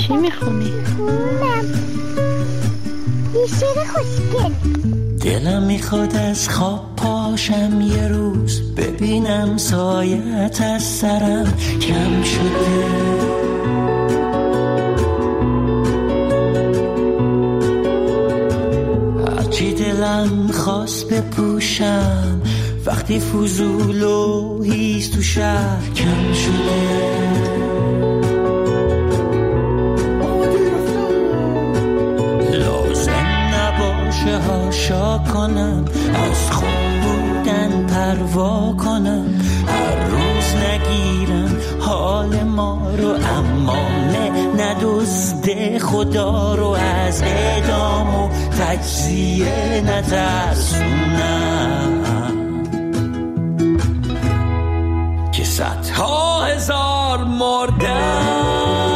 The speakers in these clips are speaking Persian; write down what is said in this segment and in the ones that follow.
چی میخونی؟ یه شعر خوشگل. دلم میخواد از خواب پاشم یه روز، ببینم سایت از سرم کم شده. هرچی دلم خواست بپوشم، وقتی فضول و هیز تو شهر کم شده. هاشا کنم، از خوب بودن پروا کنم، هر روز نگیرم حال ما رو، اما ندزده خدا رو، از اعدام و تجزیه نترسونم که صدها هزار مردم.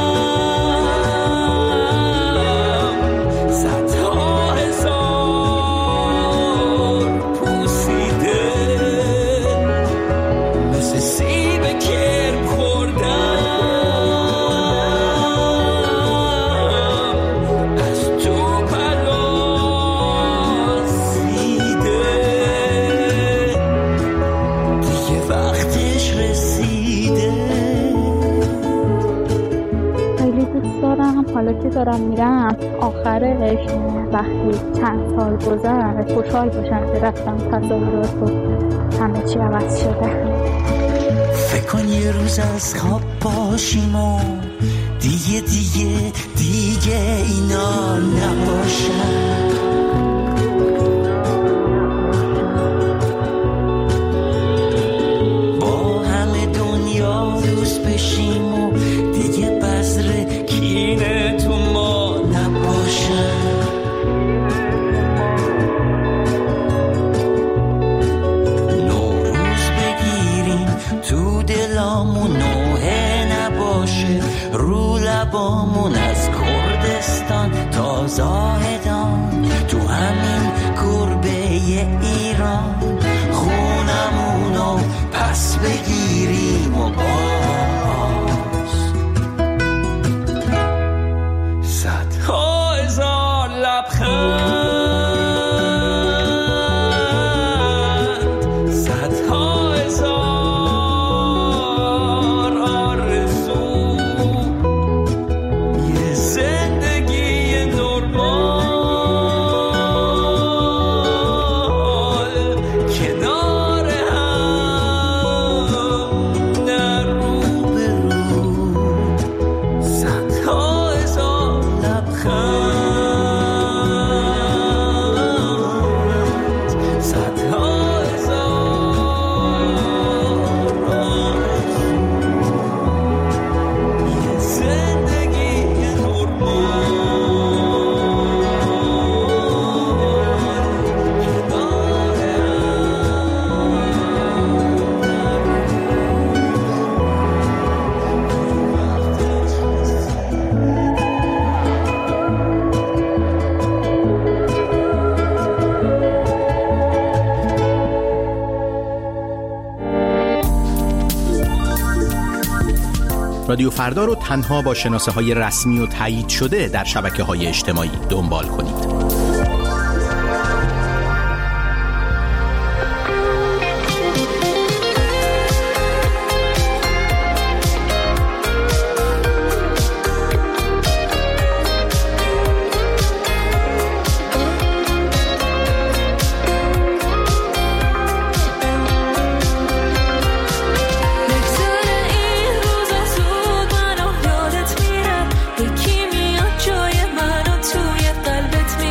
حالا که دارم میرم آخرش وقتی چند سال گذشت خوشحال باشم که رفتم تصاویرات و همه چی عوض شده. فکر کن یه روز از خواب باشیم و دیگه اینا نباشن. با همه دنیا دوست بشیم و دیگه بذر کینه تو ما نباشن. نوروز بگیریم تو دلامون، نوحه نباشه رو لبامون، از کردستان تا زاهدان تو همین گربه ایران، خونمونو پس بگیریم و صدها هزار لبخند، صدها هزار آرزو، یه زندگی نرمال کنار هم، نه رو به رو. صدها هزار لبخند، صدها هزار آرزو، یه زندگی نرمال کنار رادیو فردا رو تنها با شناسه‌های رسمی و تایید شده در شبکه‌های اجتماعی دنبال کنید. یکی میاد جای منو توی قلبت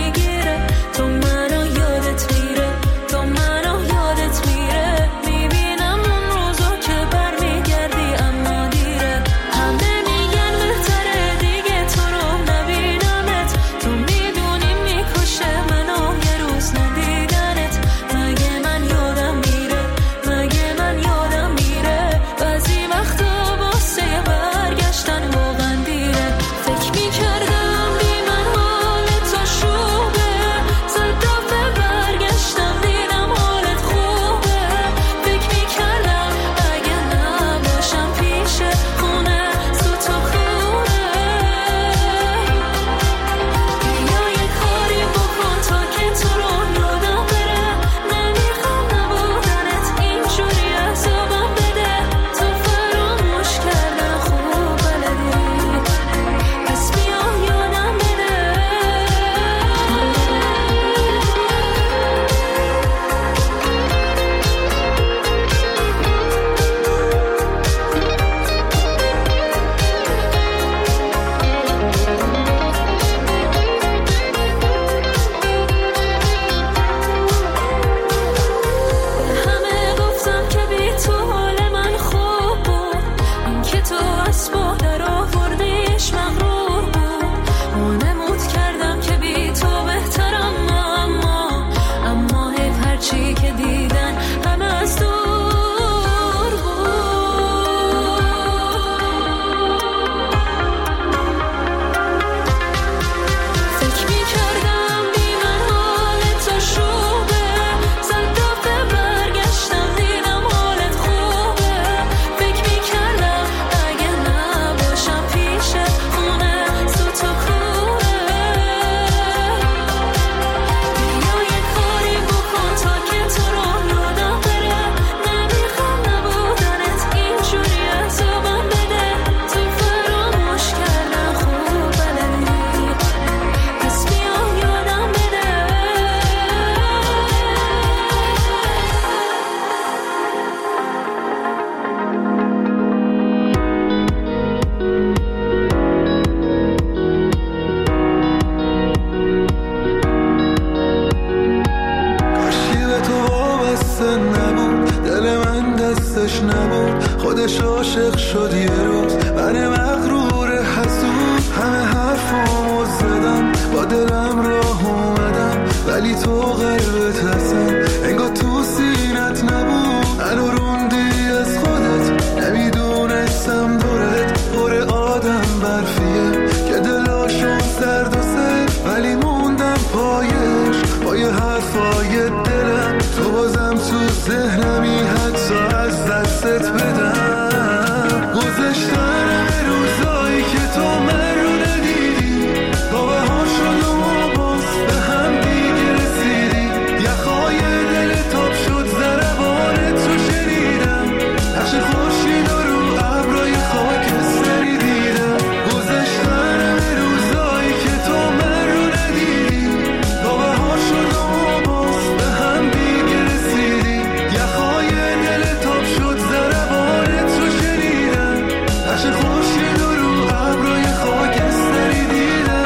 واسه نبود، دل من دستش نبود، خودش عاشق شد یه روز. من مغرور حسود همه حرفامو زدم، با دلم راه اومدم، ولی تو قلبت هستم انگار تو سینت نبود. منو روندی از خودت، نمیدونستم دورت پر آدم برفیه که دلاشون سرد و سر، ولی موندم پایش پای حرفای دلم. تو بازم تو ذهنمی حتی از دستت بدم. گذشتن روزایی که تو من رو ندیدی، تا بهار شد و ما باز به هم دیگه رسیدی. یخهای دل تاب شد ضربان تو شنیدم، نقش خورشید و رو ابرای خاکستری دیدم. گذشتن روزایی که تو من رو ندیدی، تا بهار شد و ما باز به هم دیگه رسیدی. یخهای دل تاب شد ضربان تو شنیدم، نقش خورشید و رو ابرای خاکستری دیدم.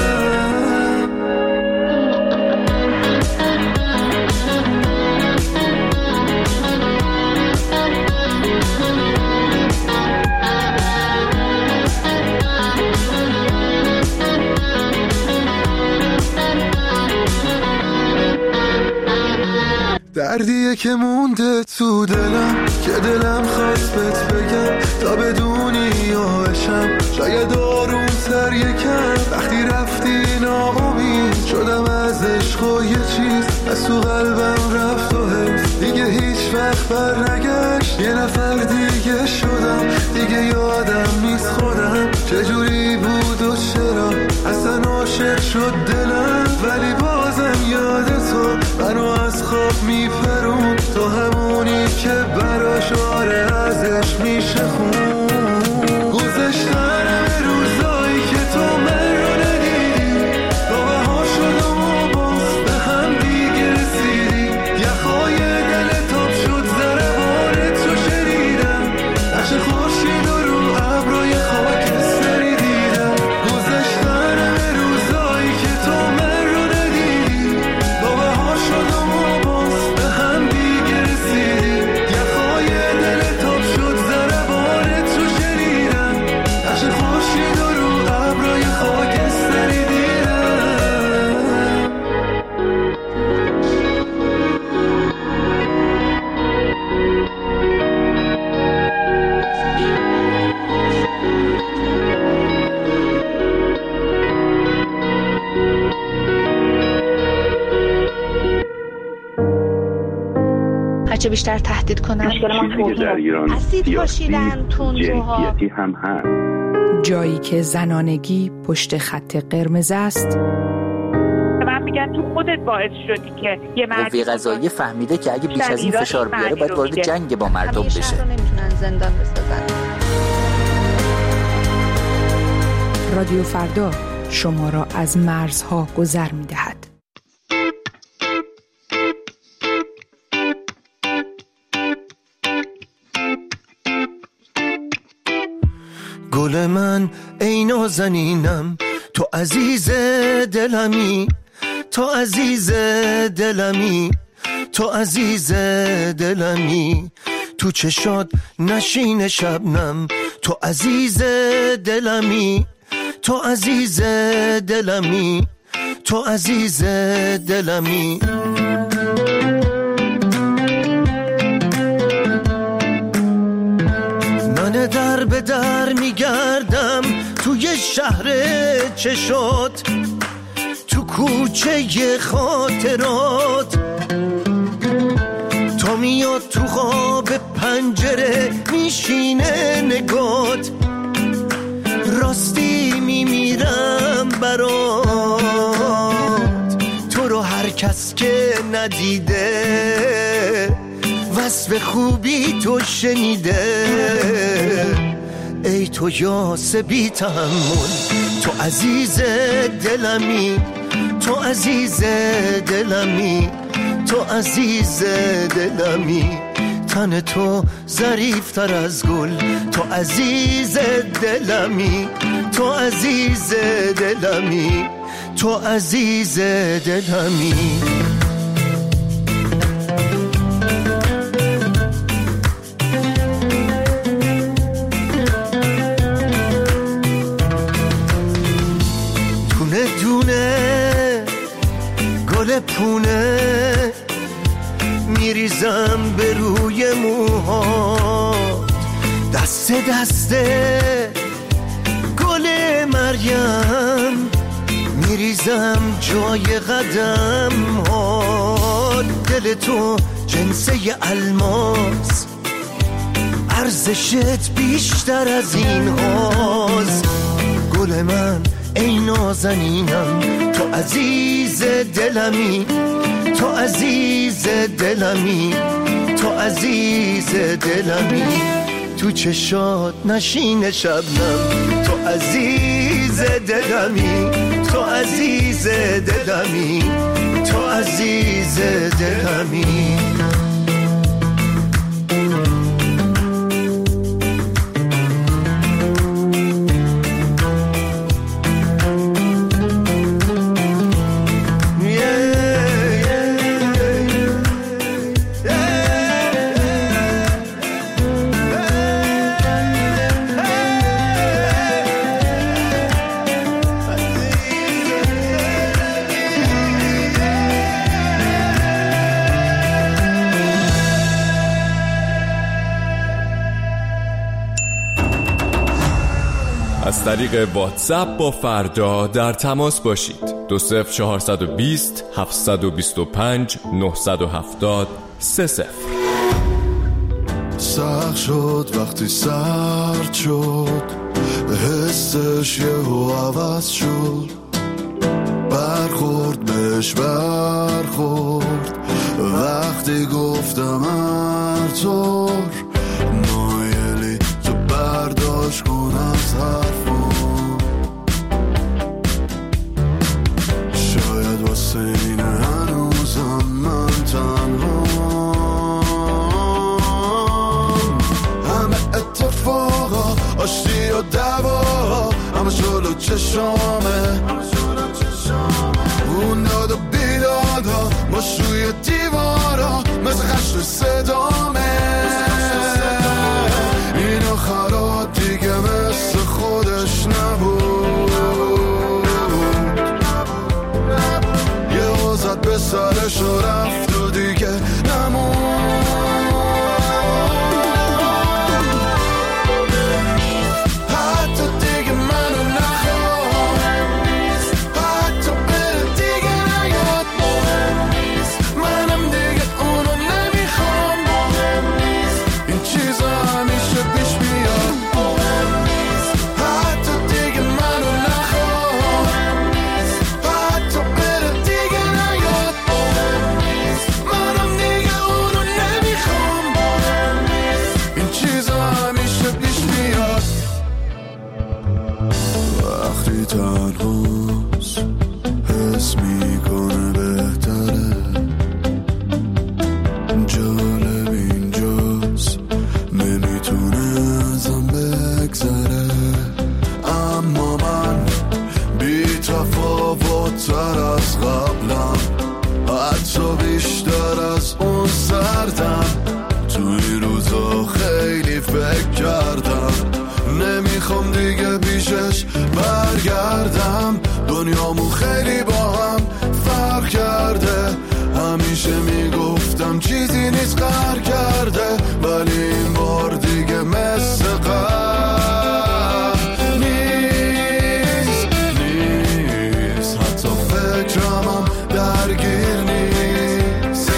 دردیه که مونده تو دلم، که دلم خواست بهت بگم تا بدونی یاشم. شاید آروم‌تر یکم وقتی رفتی ناامید شدم از عشق و یه چیز از تو قلبم رفت و حس دیگه هیچ وقت بر نگشت. یه نفر دیگه شدم، دیگه یادم نیست خودم چجوری بود و چرا اصلا عاشق شد دلم. ولی بازم یاد تو منو از خواب میپرون، تو همونی که براش آره ازش میشه خون. گذشتن روزایی که تو من رو ندیدی، تا بهار شد و ما باز به هم دیگه رسیدی. یخهای دل تاب شد ضربان تو شنیدم، نقش خورشید و رو ابرای خاکستری دیدم. گذشتن روزایی که تو من رو ندیدی، تا بهار شد و ما باز به هم دیگه رسیدی. یخهای دل تاب شد ضربان تو شنیدم، نقش خورشید و رو ابرای خاکستری دیدم. هرچه بیشتر تهدید کنن چیزی که در ایران اسید پاشیدن تندروها هم هست. جایی که زنانگی پشت خط قرمز است. من میگن تو خودت باعث شدی که یه مرد قوه قضاییه فهمیده که اگه بیش از این فشار بیاره باید وارد جنگ با مردم بشه. رو نمیتونن زندان بسازن. رادیو فردا شما را از مرزها گذر می‌دهد. گل من ای نازنینم، تو عزیز دلمی، تو عزیز دلمی، تو عزیز دلمی، تو چشات نشین شبنم، تو عزیز دلمی، تو عزیز دلمی، تو عزیز دلمی. من در به در میگردم توی شهر چشات، تو کوچه خاطرات، تا میاد تو خواب پنجره میشینه نگات، راستی میمیرم برات. تو رو هر کس که ندیده وصف خوبی تو شنیده، ای تو یاس بی تحمل، تو عزیز دلمی، تو عزیز دلمی، تو عزیز دلمی، تن تو ظریفتر از گل، تو عزیز دلمی، تو عزیز دلمی، تو عزیز دلمی. میریزم به روی موها، دست دسته گل مریم میریزم جای قدم ها. دل تو جنسه الماس، ارزشت بیشتر از این هاست. گل من ای نازنینم، تو عزیز دلمی، تو عزیز دلمی، تو عزیز دلمی. تو چشات نشین شبنم، تو عزیز دلمی، تو عزیز دلمی، تو عزیز دلمی. از طریق واتساپ با فردا در تماس باشید. 20420 725 970 30. سخت شد وقتی سرد شد، حسش یهو عوض شد، برخورد بهش برخورد وقتی گفتم هر طور مایلی تو برداشت کن از حرفم. شاید واسه این هنوزم من تنها، همه اتفاقا آشتی و دوا همه جلو چشامه، اون داد و بیدادا مشروی دیوارا مثل خشت صدامه. این آخرات دیگه مثل خودش نبود، یه وزد به سرش و رفت و دیگه نمود. نمیخوام دیگه پیشش برگردم، دنیامون خیلی با هم فرق کرده. همیشه میگفتم چیزی نیست قهر کرده، ولی این بار دیگه مثل قهر نیست. حتی فکرمم درگیر نیست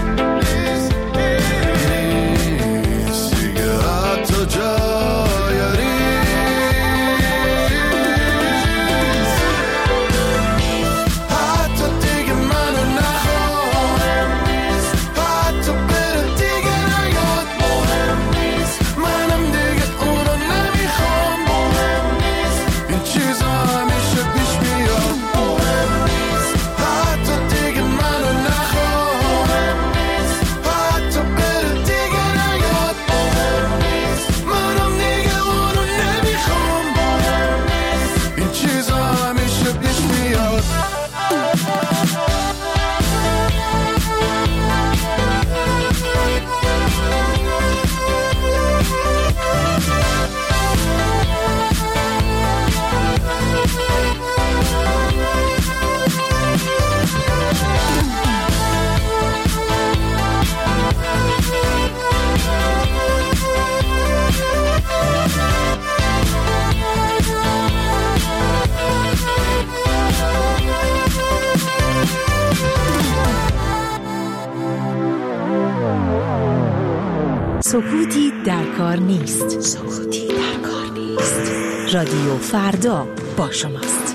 دیگه، حتی جای حتی دیگه منو نخواه، حتی بره سکوتی در کار نیست. سکوتی در کار نیست. رادیو فردا با شماست.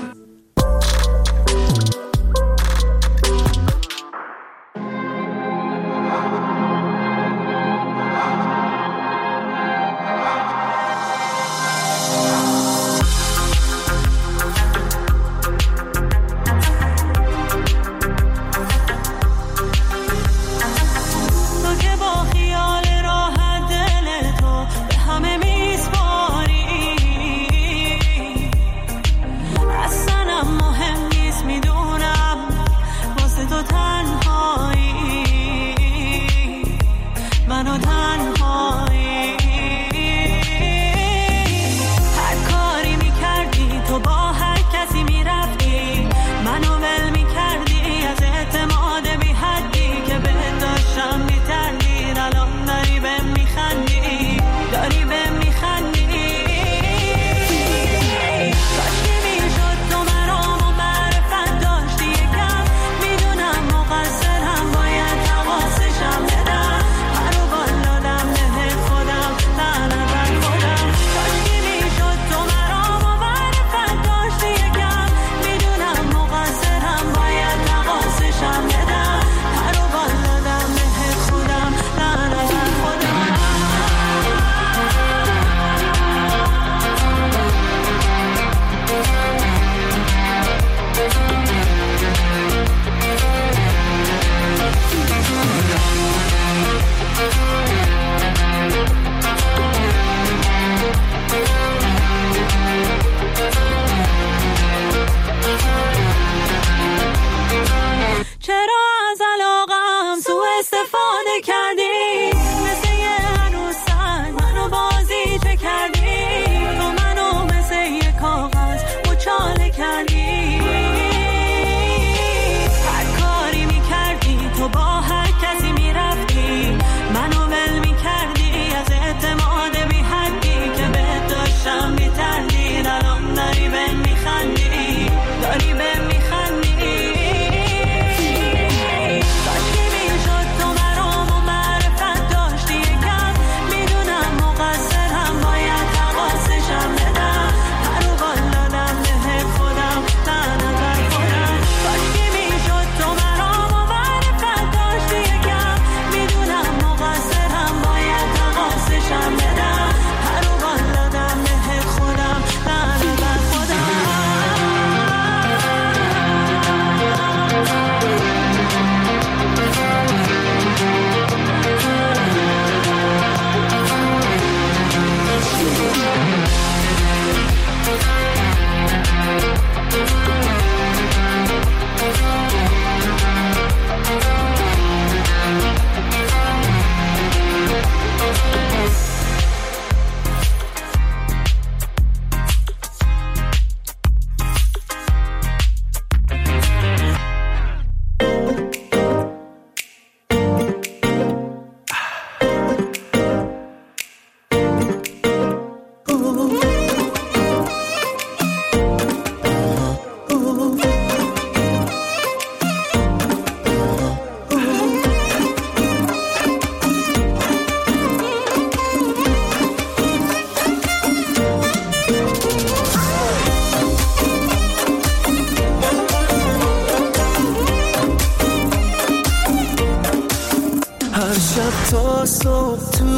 تا صبح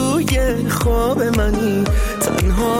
توی خواب منی، تنها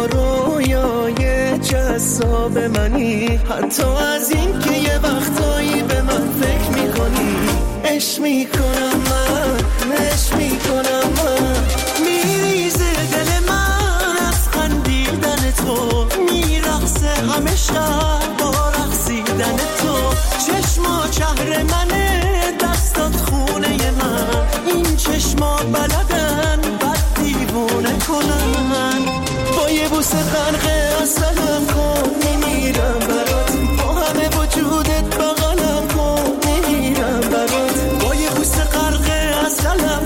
رویای جذاب منی، حتی از این که یه وقتایی به من فکر میکنی. عشق میکنم من، عشق میکنم من، میریزه دل من از خندیدن تو، میرقصه همه شب با رقصیدن تو. چشما شهر منه، دستات خونه من، این چشما بلدن بد دیوونه کنن. با یه بوسه غرق عسلم کن، میمیرم برات، با همه وجودت بغلم کن، میمیرم برات. با یه بوسه غرق عسلم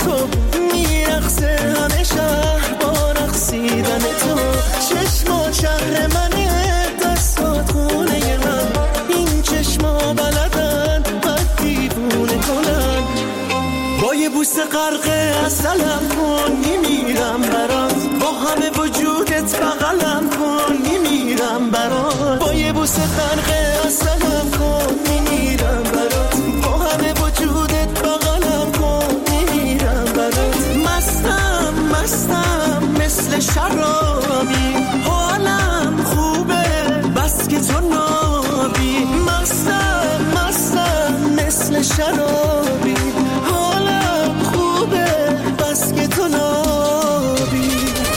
تو میرقصه همه شهر با رقصیدن تو چشما شهر منه دستات خونه من این چشما بلدن بد دیوونه کنن با یه بوسه غرق عسلم کن میمیرم برات با همه وجودت بغلم کن میمیرم برات با یه بوسه غرق عسلم کن میمیرم برات با همه وجودت بغلم کن میمیرم برات مستم مثل شرابی حالم خوبه بس که تو نابی مستم مثل شرابی حالم خوبه بس که تو نابی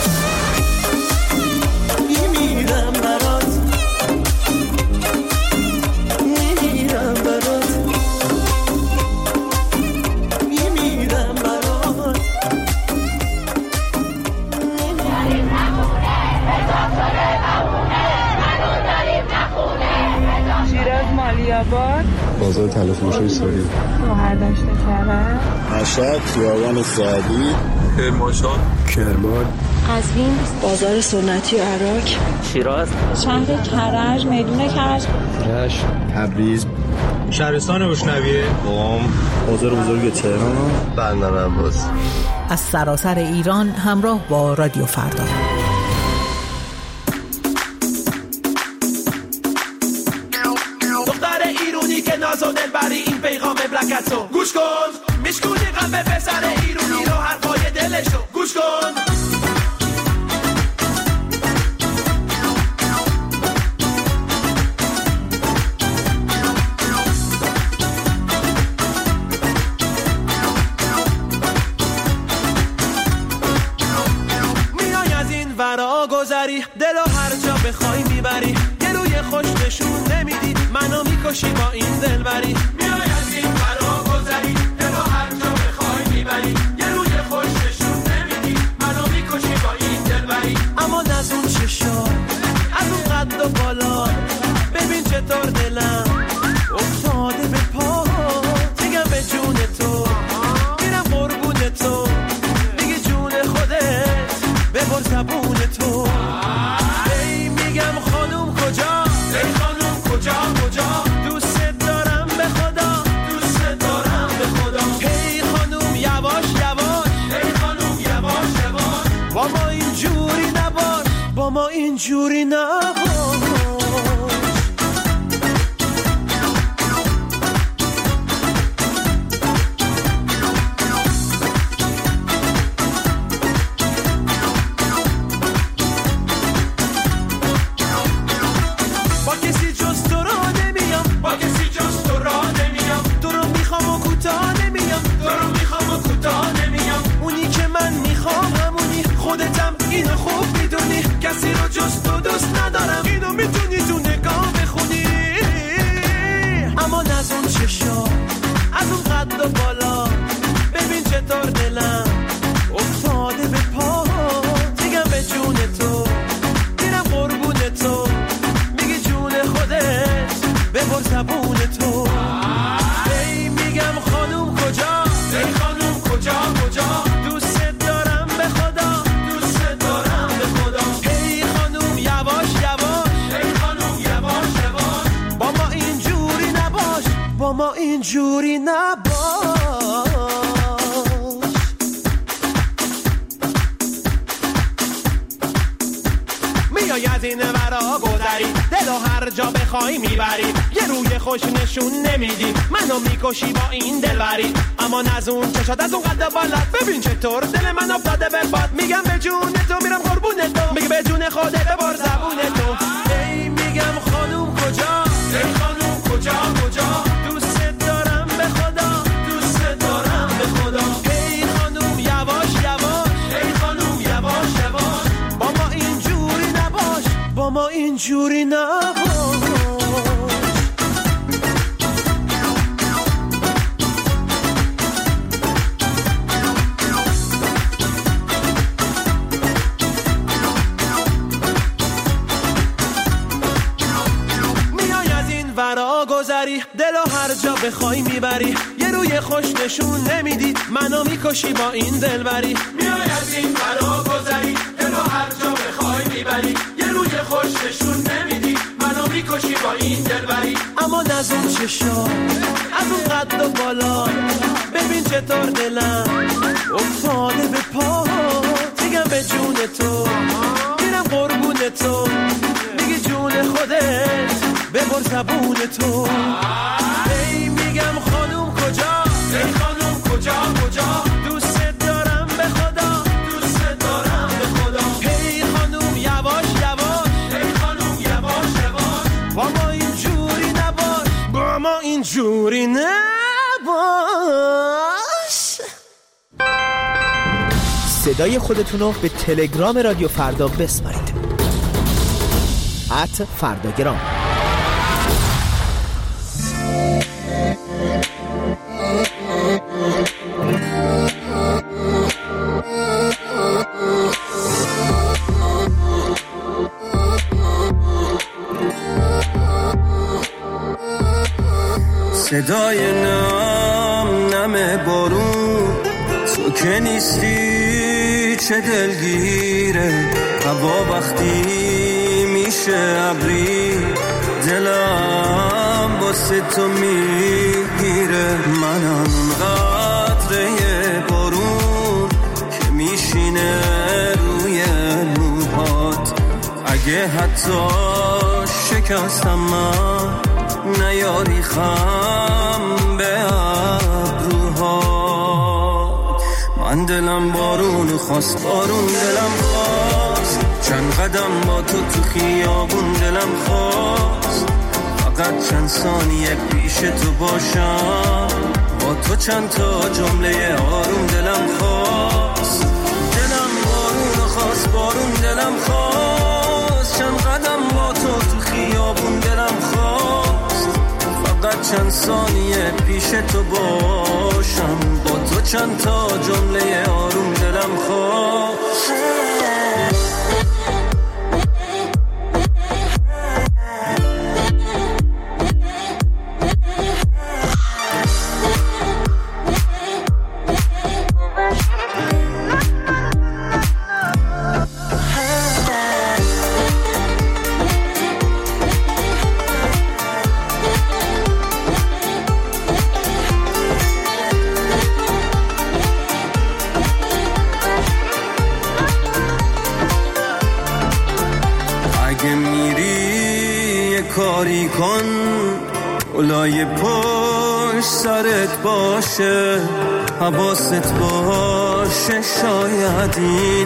میمیرم برات میمیرم برات میمیرم برات شیراز مالی‌آباد بازار تلفروشی سوری مهردشت کرد مشهد خیابان سعدی کرمانشاه کرمان قزوین بازار سنتی عراق شیراز شهر کرج میدون کرج رشت تبریز شهرستان بوشنویه قم بازار بزرگ تهران بندر عباس از سراسر ایران همراه با رادیو فردا. دختر ایرونی که ناز و دلبری این پیغام مملکتو گوش کن میشکونی قلب پسر ایرونی رو حرفای دلشو گوش کن میای از این ورا گذری دلو هر جا بخوای میبری یه روی خوش نشون نمیدی منو میکشی با این دلبری میای از این ورا گذری دلو هر جا بخوای میبری یه روی خوش نشون نمیدی منو میکشی با این دلبری اما از اون چشا از اون قد و بالا ببین چطور دلم افتاده به پا میگم به جون تو میرم قربون تو میگی جون خودت ببر زبون تو ای میگم خانوم کجا ای خانوم کجا دوست دارم به خدا دوست دارم به خدا ای خانوم یواش ای خانوم یواش با ما اینجوری نباش با ما اینجوری نباش اینو خوب میدونی کسی رو جز تو دوست ندارم اینو میتونی تو نگاه بخونی اما از اون چشا از اون قد و بالا ببین چطور دلم افتاده به پا میگم به جون تو میرم قربون تو میگی جون خودت ببر زبون تو ای میگم خانوم کجا ای خانوم کجا دوست دارم به خدا با ما اینجوری نباش میای از این ورا گذری دلو هر جا بخوای میبری یه روی خوش نشون نمیدی منو میکشی با این دلبری اما از اون چشات از اون قد بالات ببین چطور دل من افتاده به باد میگم به جون تو میرم قربون تو میگه به جون خودت ببر زبون تو ای میگم خانوم کجا ای خانوم کجا دوست دارم به خدا دوست دارم به خدا ای خانوم یواش ای خانوم یواش با ما اینجوری نباش با ما اینجوری نباش میای از این ورا گذری دلو هر جا بخوای میبری یه یه روی خوش نشون نمیدی، منو میکشی با این دلبری. میای از این برا گذری، دلو هر جا بخوای میبری. یه روی خوش نشون نمیدی، منو میکشی با این دلبری. اما نزون چشا از اون قد و بالا، ببین چطور دلم افتاده به پا. میگم به جون تو میرم قربون تو، میگی جون خودت ببر زبون تو. ای میگم خانوم کجا، ای خانوم کجا کجا، دوست دارم به خدا، دوست دارم به خدا. ای خانوم یواش یواش، ای خانوم یواش یواش، با ما اینجوری نباش، با ما اینجوری نباش. صدای خودتونو به تلگرام رادیو فردا بسپارید. @فرداگرام. صدای نم بارون، تو که نیستی چه دلگیره. هوا وقتی میشه ابری، دلم واسه تو میگیره. منم اون قطره بارون که میشینه روی موهات. اگه حتی شکستم من، نیاری خم به ابروهات. من دلم بارون خواست، بارون دلم خواست. چند قدم با تو خیابون دلم خواست. فقط چند ثانیه پیش تو باشم، با تو چند تا جمله آروم دلم خواست. دلم بارون خواست، بارون دلم خواست. چند قدم با تو خیابون دلم خواست. فقط چند ثانیه پیش تو باشم، با تو چند تا جمله آروم دلم خواست. کاری کن اولای پشت سرت باشه، حواست باشه. شاید این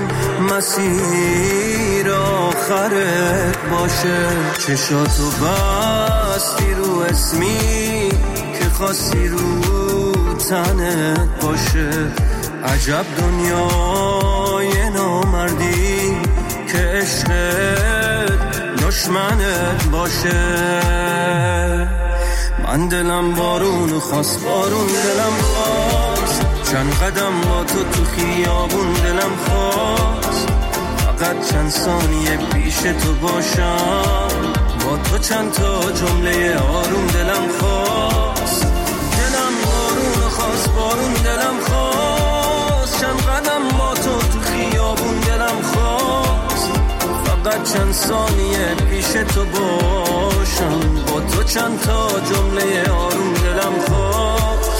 مسیر آخرت باشه. چشاتو بستی رو اسمی که خواستی رو تنت باشه. عجب دنیای نامردی که عشقت دشمنت باشه. من دلم بارون خواست، بارون دلم خواست. چند قدم با تو خیابون دلم خواست. فقط چند ثانیه پیش تو باشم، با تو چند تا جمله آروم دلم خواست. دلم بارون خواست، بارون دلم خواست. چند قدم با تو خیابون دلم خواست. فقط چند ثانیه پیش تو باشم، با تو چند تا جمله آروم دلم خواست.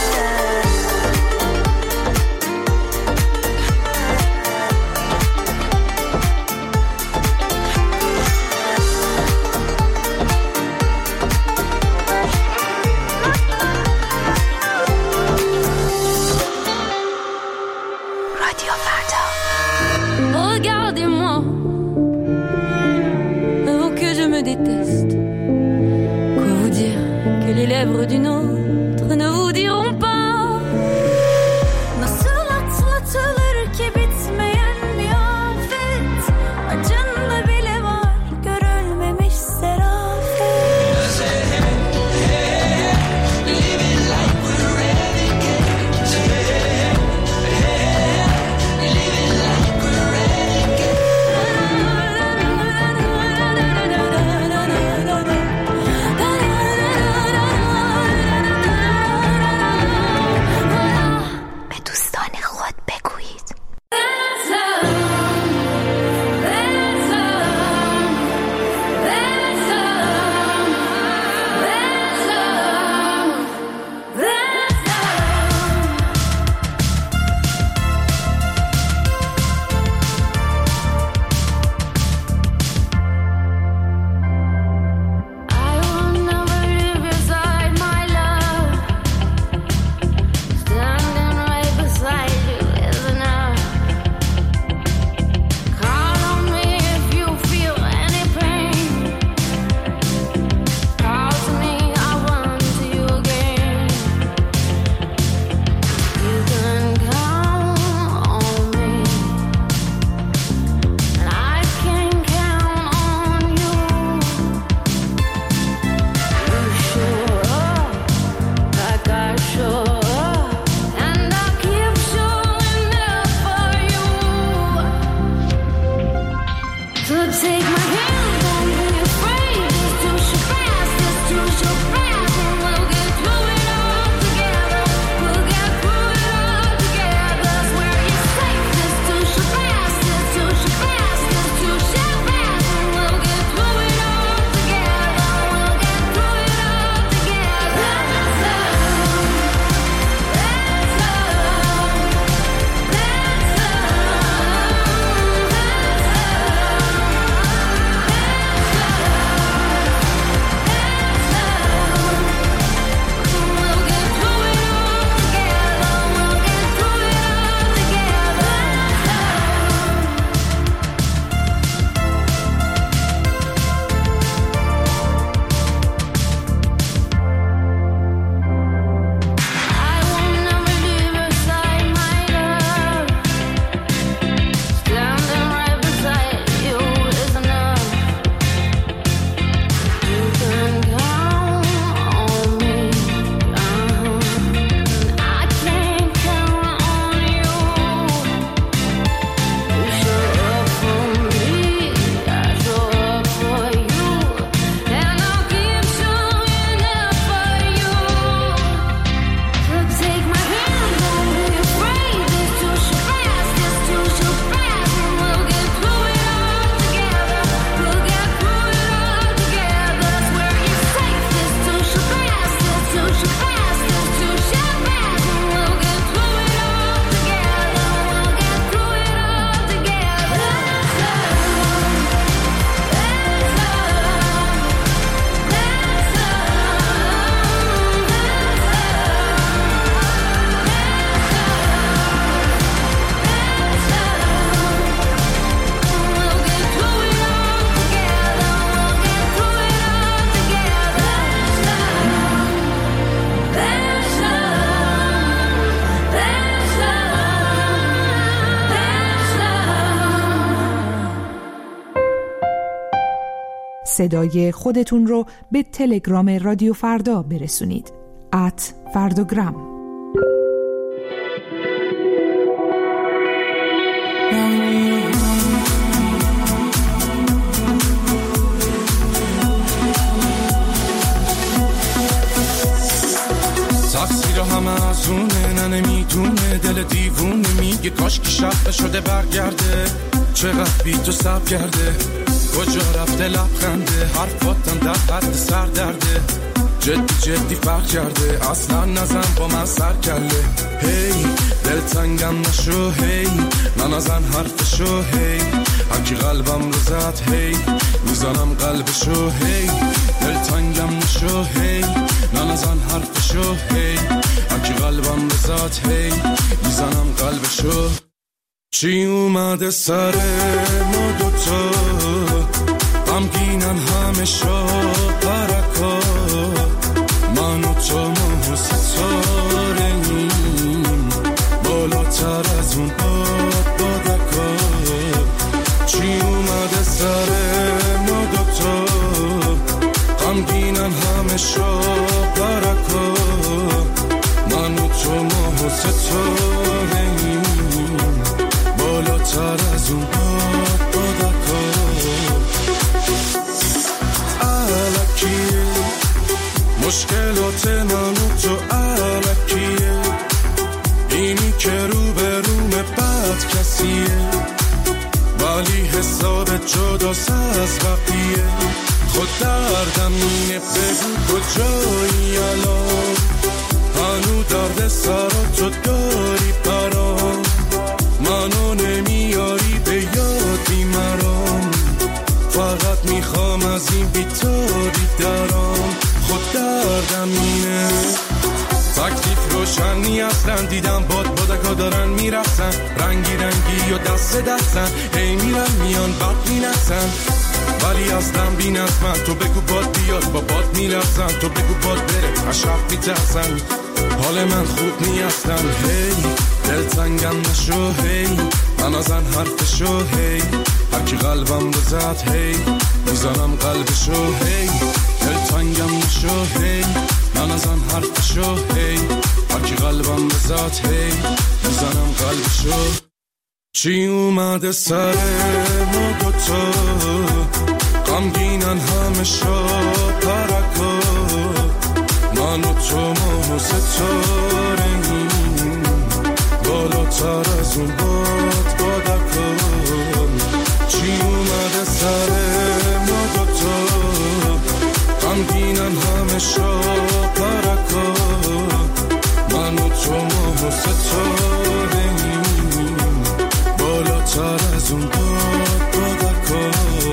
Les lèvres d'une autre ne vous diront pas. Nasıl atlatılır ki bitmeyen bir afet, acında bile var görülmemiş serafet. Living like we're renegades. Living like we're renegades. صدای خودتون رو به تلگرام رادیو فردا برسونید. @فرداگرام. تقصیر همه از اونه، نمیدونه دل دیوونه، میگه کاش که شب شده برگرده، چقدر بی تو سب کرده، کجا رفته لبخنده، حرفاتم در حد سر درده، جدی فرق کرده، اصلا نزن با من سر کله، هی دل تنگم نشو، هی نزن حرفشو، هی هرکی قلبم رو زد، هی میزنم قلبشو، هی دل تنگم نشو، هی نزن حرفشو، هی هرکی قلبم رو زد، هی میزنم قلبشو. چی اومده سر ما دوتا، غمگینن همه شب پرکا، من و تو ما ستاره‌ایم بالاتر از اون بادکا. چی اومده سر ما دوتا، غمگینن همه شب پرکا، من و تو ما ستاره‌ایم بالاتر از اون بادکا. الکیه مشکلات من و تو، الکیه اینی که رو به روم بد کسیه، ولی حساب جداست از بقیه. خود دردم اینه بگو کجایی الان، هنو درد سراتو داری برام، منو نمیاری به یاد بیمرام، فقط میخوام از این بیتاری درام. خود دردم اینه تکلیف روشنی اصلا، دیدم بادکا دارن میرفتن، رنگی و دست دستن، هی میرن میان بد مینستن، ولی اصلا بین از من. تو بگو باد بیاد با باد میرفتن، تو بگو باد بره از شب میترسن، حال من خوب نیستن. هی دل تنگم نشو، هی نزن حرفشو، هی هرکی قلبم رو زد، هی میزنم قلبشو، هی دل تنگم نشو، هی نزن حرفشو، هی هرکی قلبم رو زد، هی میزنم قلبشو. چی اومده سر ما دوتا، غمگینن همه شب پرکا، من و تو ما ستاره‌ایم بالاتر از اون بادکا. چی اومده سر ما دوتا، غمگینن همه شب پرکا، من و تو ما ستاره‌ایم بالاتر از اون بادکا.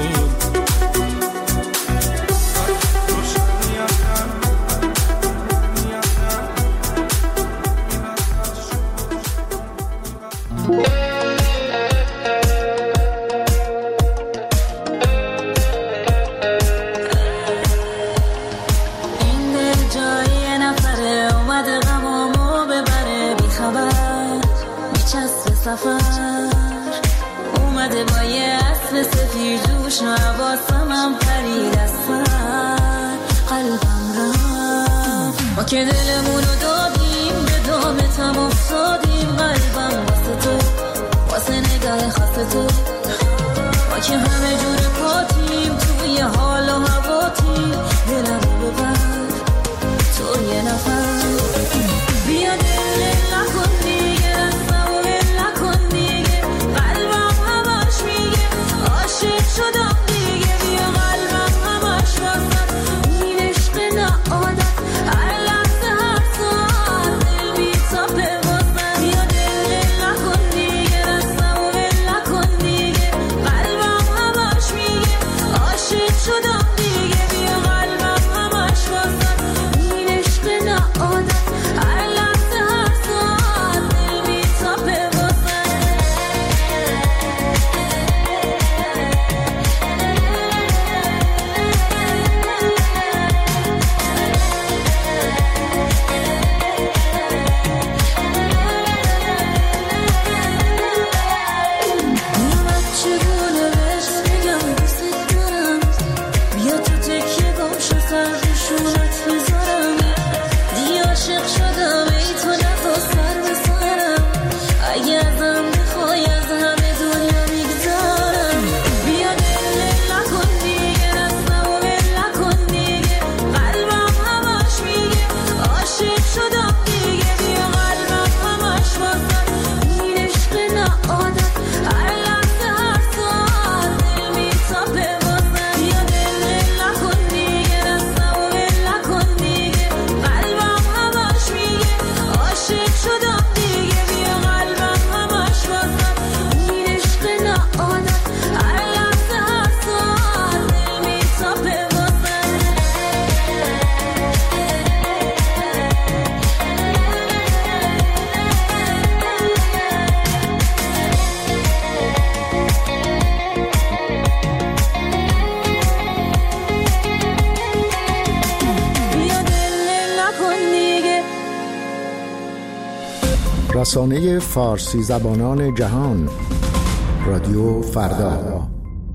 اومده با یه اسب سفید جوش، حواسم پرید از سر، قلبم رفت، ما که دلمونو دادیم به دامتم افتادیم، قلبم واسه تو، واسه نگاه خاص تو، ما که همه جور پاتیم توی حال و هواتیم، دلمو ببر تو یه نفر، بیا دل نکن دیگه، دستمو ول نکن دیگه، قلبم همش میگه عاشق شدم دیگه، بیا قلبم همش واسم این عشق ناعادت، هر لحظه هر ساعت دل بی‌تابه واسم، بیا دل نکن دیگه، دستمو ول نکن دیگه، قلبم همش میگه رسانه فارسی زبانان جهان، رادیو فردا.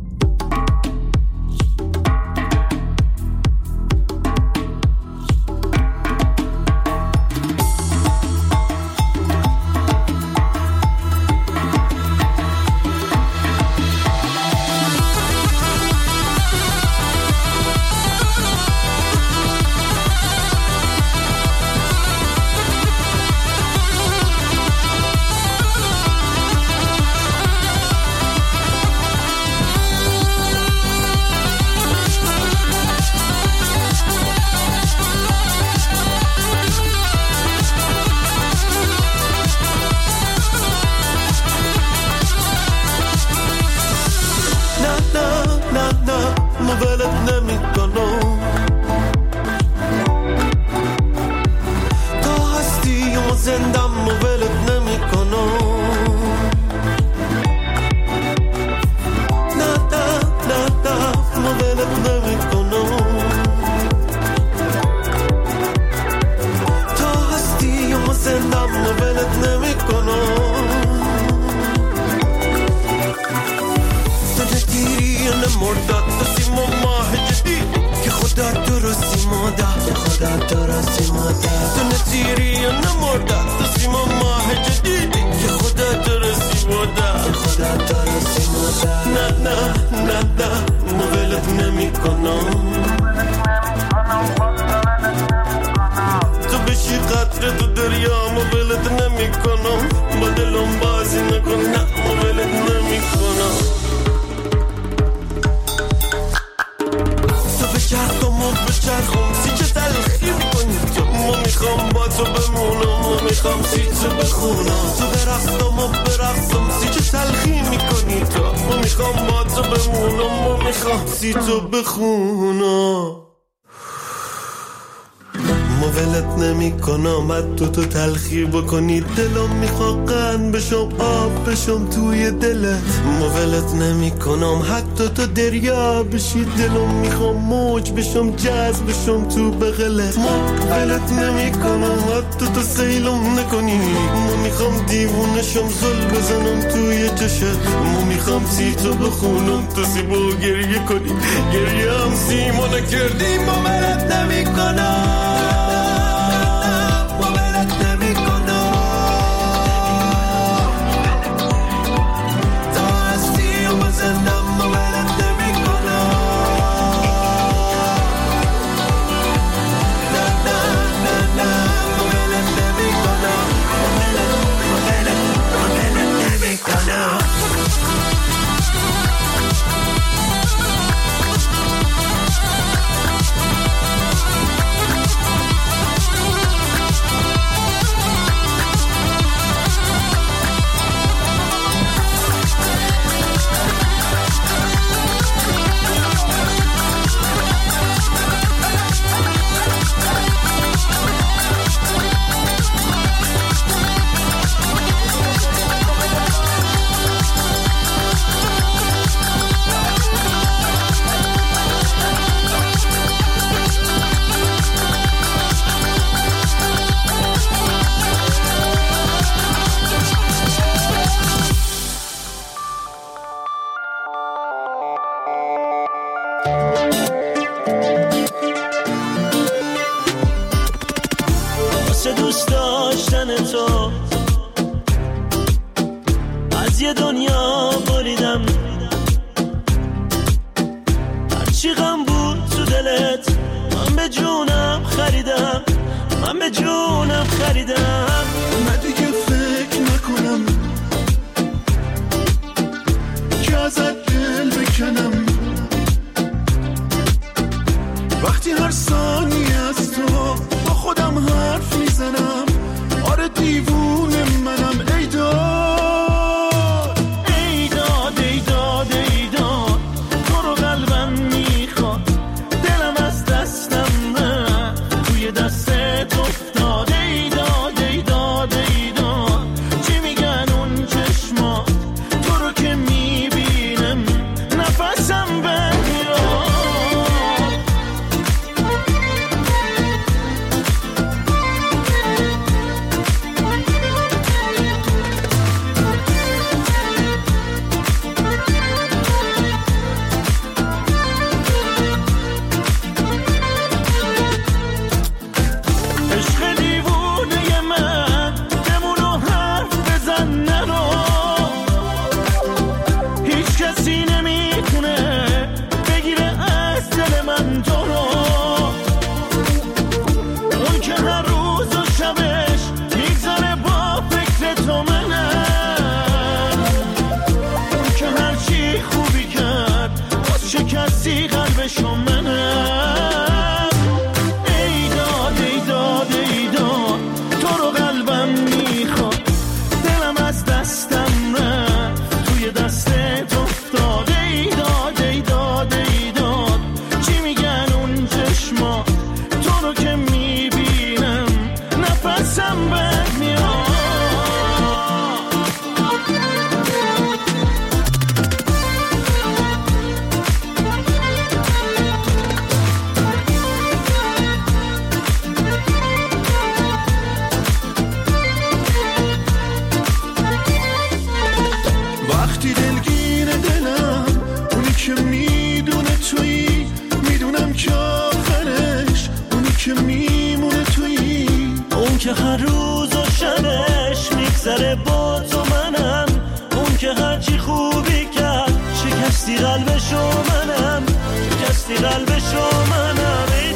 تو تلخی بکنی دلم میخواد قند بشم آب بشم توی دلت مولت نمی کنم حتی تو دریا بشی دلم میخوام موج بشم جذب بشم تو بغلت مولت نمی کنم حتی تو سیلم نکنی میخوام دیوونشم زل بزنم توی چشت میخوام سی تو بخونم تو سیبو گریه کنی گریه هم سیمو نکردی مولت نمی کنم دست افتاده ای داد وقتی دلگیر دلم اونی که میدونه تویی، میدونم که آخرش اونی که میمونه تویی، اون که هر روز و شبش میگذره با تو منم، اون که هرچی خوبی کرد شکستی قلبشو منم، شکستی قلبشو منم. ای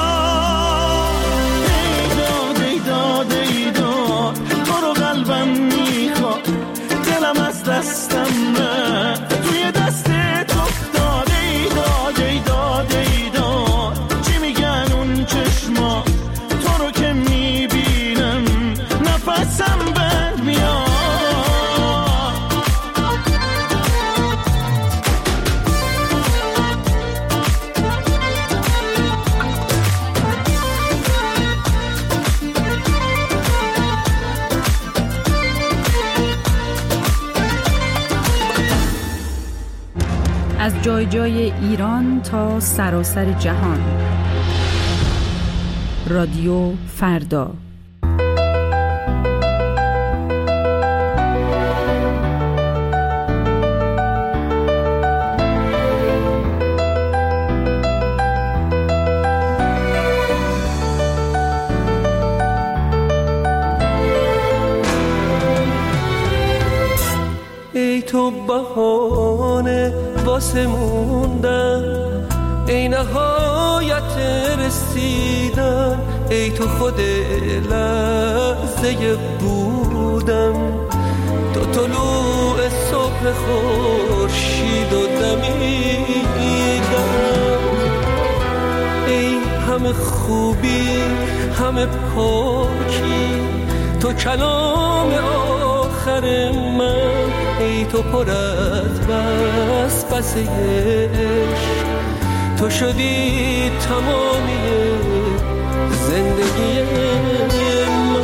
داد ای داد ای داد تو رو قلبم میخواد، دلم از دستم رفت توی دستت افتاد. ای داد ای داد ای داد چی میگن اون چشما، تو رو که میبینم نفسم بند میاد. از جای جای ایران تا سراسر جهان. رادیو فردا. ای تو بهانه واسه موندن، ای نهایت رسیدن، ای تو خود لحظه بودن، تو طلوع صبح خورشید و دمیدن. ای همه خوبی همه پاکی، تو کلام آخر من، ای تو پر از وسوسه عشق، تو شدی تمامی زندگی من.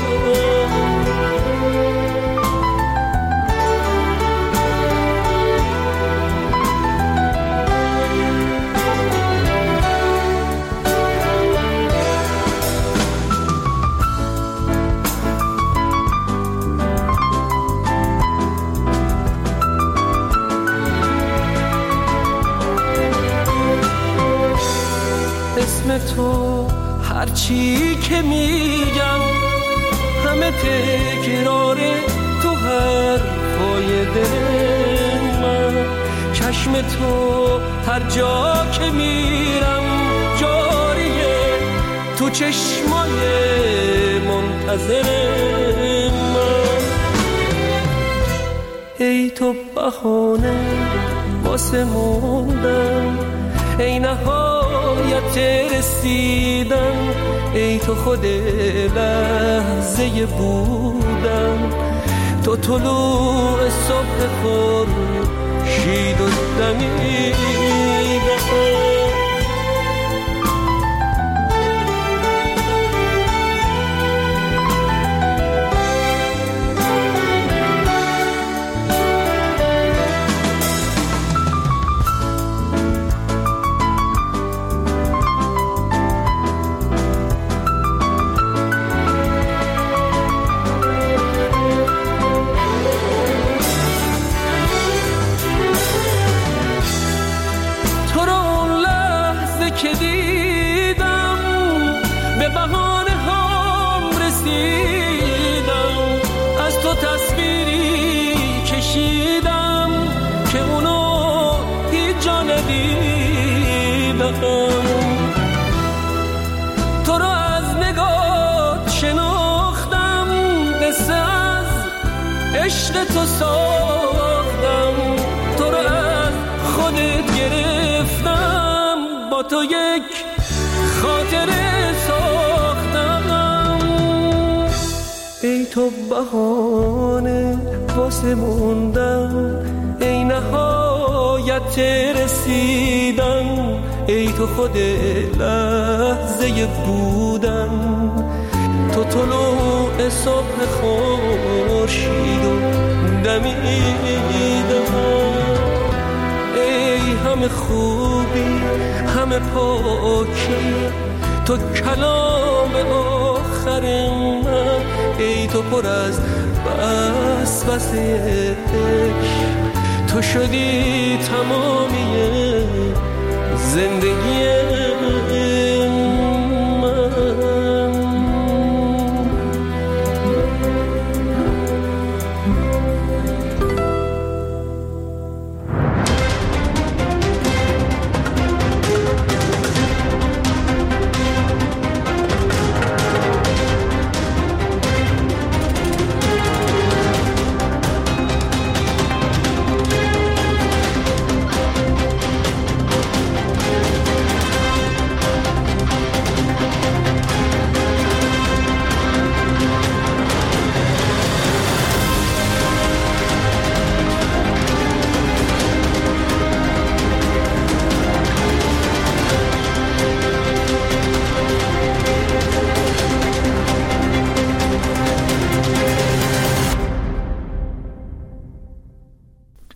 اسم تو هرچی که میگم همه تکرار تو حرفای دل من، چشم تو هر جا که میرم جاریه تو چشمای منتظر من. ای تو بهانه واسه موندن، ای نهایت رسیدن، ای تو خود لحظه بودن، تو طلوع صبح خورشید و دمیدن. تو رو از نگاه شناختم، قصه از عشق تو ساختم، تو رو از خودت گرفتم، با تو یک خاطره ساختم. ای تو بهانه واسه موندن، ای نهایت رسیدن، ای تو خود لحظه بودن، تو طلوع صبح خورشید و دمیدن. ای همه خوبی همه پاکی، تو کلام آخر من، ای تو پر از وسوسه عشق، شدی تمامی زندگی